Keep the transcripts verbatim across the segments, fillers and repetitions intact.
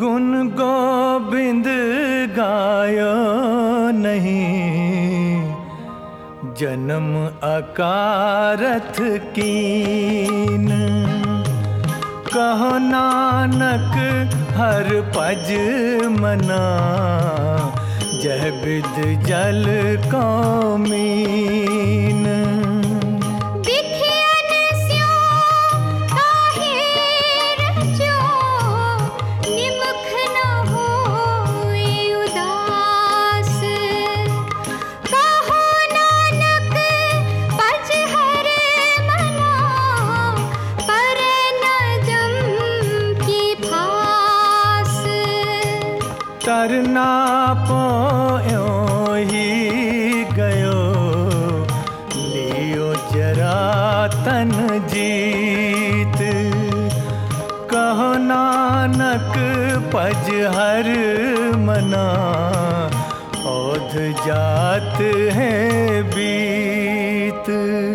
गुण गोबिंद गायो नहीं, जन्म अकारथ कीन। कहो नानक हर पज मना, जह बिद जल को मीन। तरना पोयो ही गयो, लियो जरा तन जीत। कहो नानक पज हर मना, ओध जात है बीत।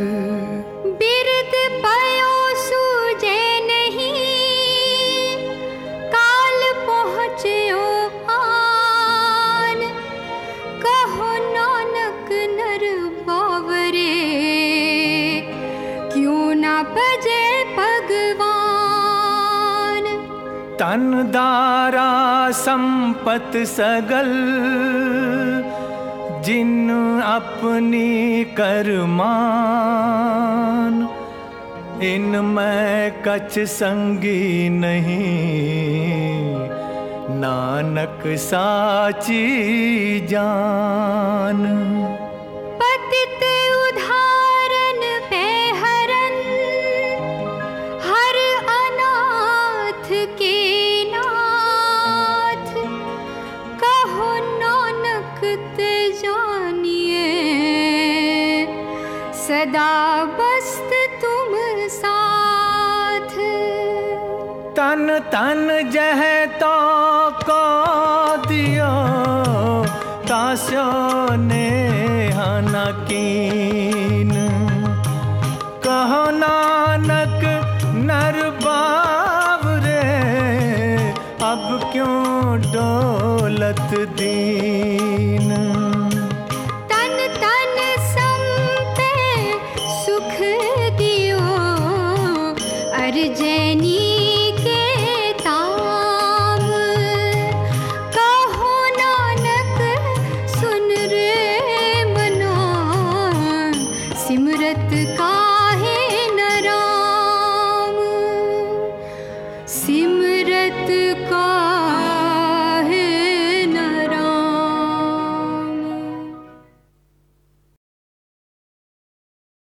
तन दारा संपत सगल, जिन अपनी करमान। इनमें कछ संगी नहीं, नानक साची जान। सदा बस्त तुम साथ। तन तन जह तो को दियो, तास्यो ने हना कीन। कहो नानक नर बावरे, अब क्यों डोलत दीन। जैनी के ताम, कहो नानक सुन रे मना, सिमरत काहे